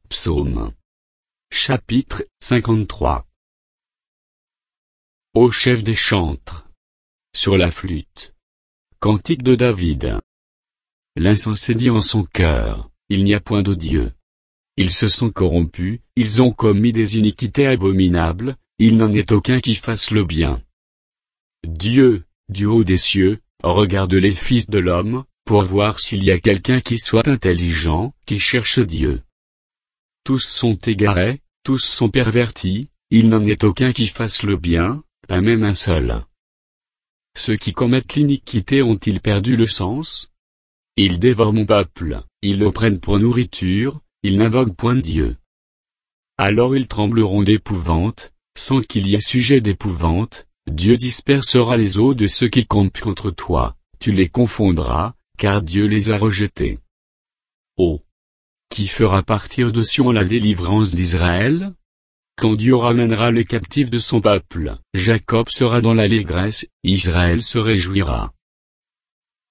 Psaume. Chapitre 53. Ô chef des chantres. Sur la flûte. Cantique de David. L'insensé dit en son cœur, il n'y a point de Dieu. Ils se sont corrompus, ils ont commis des iniquités abominables, il n'en est aucun qui fasse le bien. Dieu, du haut des cieux, regarde les fils de l'homme, pour voir s'il y a quelqu'un qui soit intelligent, qui cherche Dieu. Tous sont égarés, tous sont pervertis, il n'en est aucun qui fasse le bien, pas même un seul. Ceux qui commettent l'iniquité ont-ils perdu le sens? Ils dévorent mon peuple, ils le prennent pour nourriture, ils n'invoquent point Dieu. Alors ils trembleront d'épouvante, sans qu'il y ait sujet d'épouvante, Dieu dispersera les eaux de ceux qui campent contre toi, tu les confondras, car Dieu les a rejetés. Oh! Qui fera partir de Sion la délivrance d'Israël? Quand Dieu ramènera les captifs de son peuple, Jacob sera dans l'allégresse, Israël se réjouira.